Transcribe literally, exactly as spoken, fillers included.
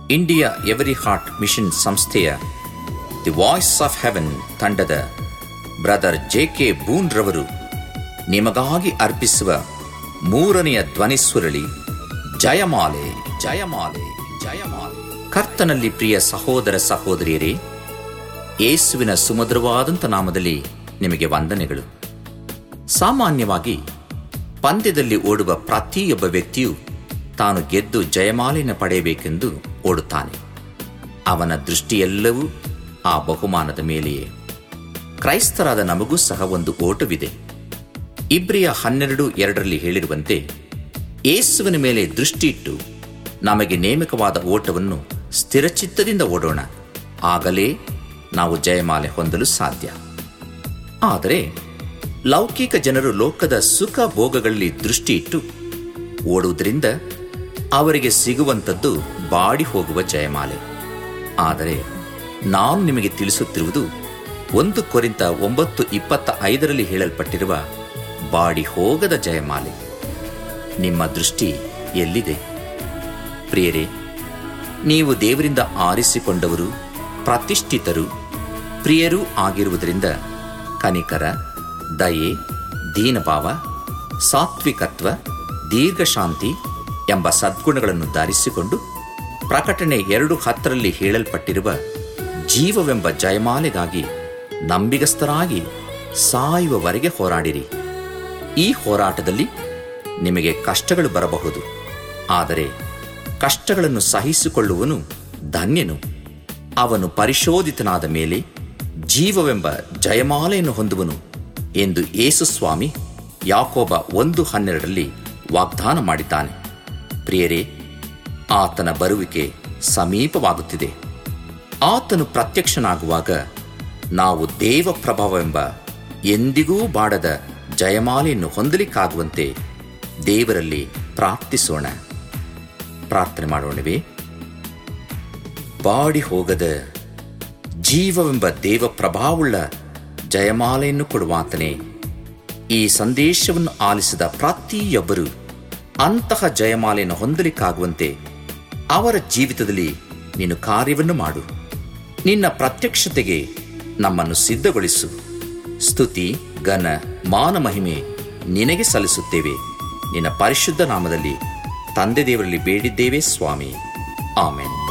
India every heart mission ಸಂಸ್ಥೆಯ the voice of heaven ತಂಡದ brother J K Boone ರವರು ನಿಮಗಾಗಿ ಅರ್ಪಿಸುವ ಮೂರನೆಯ ಧ್ವನಿಸುರಳಿ ಜಯಮಾಲೆ ಜಯಮಾಲೆ ಜಯಮಾಲೆ. ಕರ್ತನಲ್ಲಿ ಪ್ರಿಯ ಸಹೋದರ ಸಹೋದರಿಯರೇ, ಯೇಸುವಿನ ಸುಮಧುರವಾದಂಥ ನಾಮದಲ್ಲಿ ನಿಮಗೆ ವಂದನೆಗಳು. ಸಾಮಾನ್ಯವಾಗಿ ಪಂದ್ಯದಲ್ಲಿ ಓಡುವ ಪ್ರತಿಯೊಬ್ಬ ವ್ಯಕ್ತಿಯು ತಾನು ಗೆದ್ದು ಜಯಮಾಲೆಯನ್ನು ಪಡೆಯಬೇಕೆಂದು ಓಡುತ್ತಾನೆ. ಅವನ ದೃಷ್ಟಿಯೆಲ್ಲವೂ ಆ ಬಹುಮಾನದ ಮೇಲೆಯೇ. ಕ್ರೈಸ್ತರಾದ ನಮಗೂ ಸಹ ಒಂದು ಓಟವಿದೆ. ಇಬ್ರಿಯ ಹನ್ನೆರಡು ಎರಡರಲ್ಲಿ ಹೇಳಿರುವಂತೆ, ಯೇಸುವಿನ ಮೇಲೆ ದೃಷ್ಟಿಯಿಟ್ಟು ನಮಗೆ ನೇಮಕವಾದ ಓಟವನ್ನು ಸ್ಥಿರಚಿತ್ತದಿಂದ ಓಡೋಣ, ಆಗಲೇ ನಾವು ಜಯಮಾಲೆ ಹೊಂದಲು ಸಾಧ್ಯ. ಆದರೆ ಲೌಕಿಕ ಜನರು ಲೋಕದ ಸುಖ ಭೋಗಗಳಲ್ಲಿ ದೃಷ್ಟಿಯಿಟ್ಟು ಓಡುವುದರಿಂದ ಅವರಿಗೆ ಸಿಗುವಂಥದ್ದು ಬಾಡಿ ಹೋಗುವ ಜಯಮಾಲೆ. ಆದರೆ ನಾನು ನಿಮಗೆ ತಿಳಿಸುತ್ತಿರುವುದು ಒಂದು ಕೊರಿಂಥ ಒಂಬತ್ತು ಇಪ್ಪತ್ತ ಐದರಲ್ಲಿ ಹೇಳಲ್ಪಟ್ಟಿರುವ ಬಾಡಿ ಹೋಗದ ಜಯಮಾಲೆ. ನಿಮ್ಮ ದೃಷ್ಟಿ ಎಲ್ಲಿದೆ? ಪ್ರಿಯರೇ, ನೀವು ದೇವರಿಂದ ಆರಿಸಿಕೊಂಡವರು, ಪ್ರತಿಷ್ಠಿತರು, ಪ್ರಿಯರೂ ಆಗಿರುವುದರಿಂದ ಕನಿಕರ, ದಯೆ, ದೀನಭಾವ, ಸಾತ್ವಿಕತ್ವ, ದೀರ್ಘಶಾಂತಿ ಎಂಬ ಸದ್ಗುಣಗಳನ್ನು ಧರಿಸಿಕೊಂಡು ಪ್ರಕಟಣೆ ಎರಡು ಹತ್ತರಲ್ಲಿ ಹೇಳಲ್ಪಟ್ಟಿರುವ ಜೀವವೆಂಬ ಜಯಮಾಲೆಗಾಗಿ ನಂಬಿಗಸ್ತರಾಗಿ ಸಾಯುವವರೆಗೆ ಹೋರಾಡಿರಿ. ಈ ಹೋರಾಟದಲ್ಲಿ ನಿಮಗೆ ಕಷ್ಟಗಳು ಬರಬಹುದು, ಆದರೆ ಕಷ್ಟಗಳನ್ನು ಸಹಿಸಿಕೊಳ್ಳುವನು ಧನ್ಯನು. ಅವನು ಪರಿಶೋಧಿತನಾದ ಮೇಲೆ ಜೀವವೆಂಬ ಜಯಮಾಲೆಯನ್ನು ಹೊಂದುವನು ಎಂದು ಯೇಸುಸ್ವಾಮಿ ಯಾಕೋಬ ಒಂದು ಹನ್ನೆರಡರಲ್ಲಿ ವಾಗ್ದಾನ ಮಾಡಿದ್ದಾನೆ. ಪ್ರಿಯರೇ, ಆತನ ಬರುವಿಕೆ ಸಮೀಪವಾಗುತ್ತಿದೆ. ಆತನು ಪ್ರತ್ಯಕ್ಷನಾಗುವಾಗ ನಾವು ದೇವ ಪ್ರಭಾವವೆಂಬ ಎಂದಿಗೂ ಬಾಡದ ಜಯಮಾಲೆಯನ್ನು ಹೊಂದಲಿಕ್ಕಾಗುವಂತೆ ದೇವರಲ್ಲಿ ಪ್ರಾರ್ಥಿಸೋಣ. ಪ್ರಾರ್ಥನೆ ಮಾಡೋಣವೇ? ಬಾಡಿ ಹೋಗದ ಜೀವವೆಂಬ ದೇವ ಪ್ರಭಾವವುಳ್ಳ ಜಯಮಾಲೆಯನ್ನು ಕೊಡುವಾತನೇ, ಈ ಸಂದೇಶವನ್ನು ಆಲಿಸಿದ ಪ್ರತಿಯೊಬ್ಬರು ಅಂತಹ ಜಯಮಾಲೆಯನ್ನು ಹೊಂದಲಿಕ್ಕಾಗುವಂತೆ ಅವರ ಜೀವಿತದಲ್ಲಿ ನೀನು ಕಾರ್ಯವನ್ನು ಮಾಡು. ನಿನ್ನ ಪ್ರತ್ಯಕ್ಷತೆಗೆ ನಮ್ಮನ್ನು ಸಿದ್ಧಗೊಳಿಸು. ಸ್ತುತಿ, ಘನ, ಮಾನ, ಮಹಿಮೆ ನಿನಗೆ ಸಲ್ಲಿಸುತ್ತೇವೆ. ನಿನ್ನ ಪರಿಶುದ್ಧ ನಾಮದಲ್ಲಿ ತಂದೆ ದೇವರಲ್ಲಿ ಬೇಡಿದ್ದೇವೆ ಸ್ವಾಮಿ. ಆಮೆನ್.